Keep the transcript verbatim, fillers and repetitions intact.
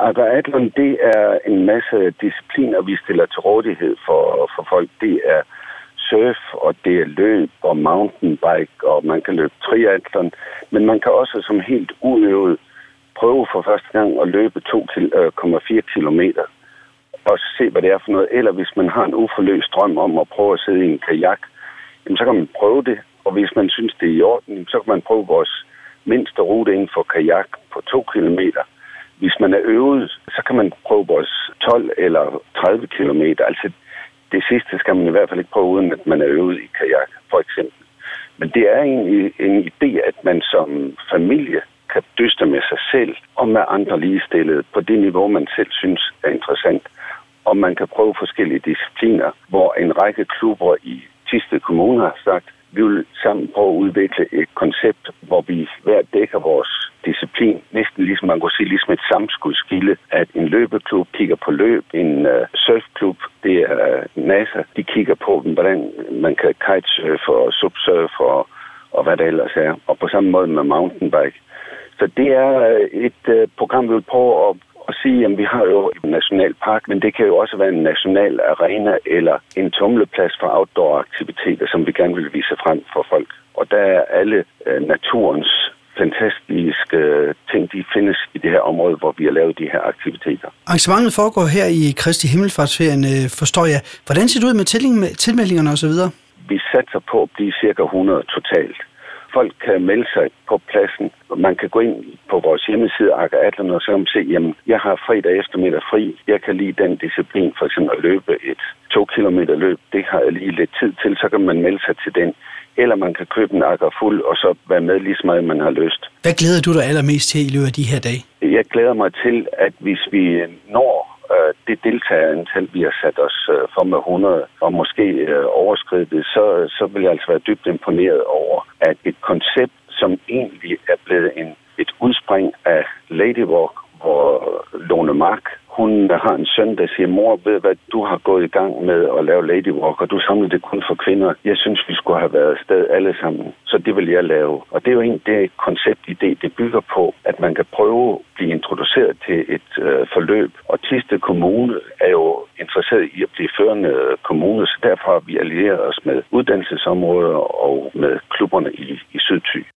Aquaathlon, det er en masse discipliner, vi stiller til rådighed for, for folk. Det er surf, og det er løb og mountainbike, og man kan løbe triathlon. Men man kan også som helt uøvet prøve for første gang at løbe to komma fire kilometer og se, hvad det er for noget. Eller hvis man har en uforløst drøm om at prøve at sidde i en kajak, så kan man prøve det. Og hvis man synes, det er i orden, så kan man prøve vores mindste rute inden for kajak på to kilometer. Hvis man er øvet, så kan man prøve vores tolv eller tredive kilometer. Altså det sidste skal man i hvert fald ikke prøve, uden at man er øvet i kajak, for eksempel. Men det er en, en idé, at man som familie kan dyste med sig selv og med andre ligestillede på det niveau, man selv synes er interessant. Og man kan prøve forskellige discipliner, hvor en række klubber i Thisted Kommune har sagt, vi vil sammen prøve at udvikle et koncept, hvor vi hver dækker vores disciplin. Næsten ligesom man kunne sige, ligesom et samskudskilde, at en løbeklub kigger på løb, en uh, surfklub, det er uh, NASA, de kigger på, hvordan man kan kitesurfe og subsurfe og, og hvad det ellers er. Og på samme måde med mountainbike. Så det er uh, et uh, program, vi vil prøve at og sige, at vi har jo en nationalpark, men det kan jo også være en national arena eller en tumleplads for outdoor-aktiviteter, som vi gerne vil vise frem for folk. Og der er alle øh, naturens fantastiske øh, ting, de findes i det her område, hvor vi har lavet de her aktiviteter. Arrangementet foregår her i Kristi Himmelfartsferien, øh, forstår jeg. Hvordan ser det ud med tilmeldingerne osv.? Vi satser på at blive cirka hundrede totalt. Folk kan melde sig på pladsen. Man kan gå ind på vores hjemmeside Aquaathlon og så kan man se, jamen, jeg har fredag eftermiddag fri. Jeg kan lide den disciplin, for eksempel at løbe et to kilometer løb. Det har jeg lige lidt tid til, så kan man melde sig til den. Eller man kan købe en akker fuld og så være med lige så meget, man har lyst. Hvad glæder du dig allermest til i løbet af de her dage? Jeg glæder mig til, at hvis vi når det deltagerantal, vi har sat os for med hundrede, og måske overskridet, så, så vil jeg altså være dybt imponeret over, at et koncept, som egentlig er blevet en, et udspring af Ladywalk, hvor Lone Mark, hun har en søn, der siger, mor, ved hvad, du har gået i gang med at lave Ladywalk, og du samlede det kun for kvinder. Jeg synes, vi skulle have været afsted alle sammen, så det vil jeg lave. Og det er jo en det er konceptidé, det bygger på, at man kan prøve at blive introduceret til et øh, forløb. Og Thisted Kommune er jo interesseret i at blive førende kommune, så derfor har vi allieret os med uddannelsesområder og med klubberne i, i Sydthy.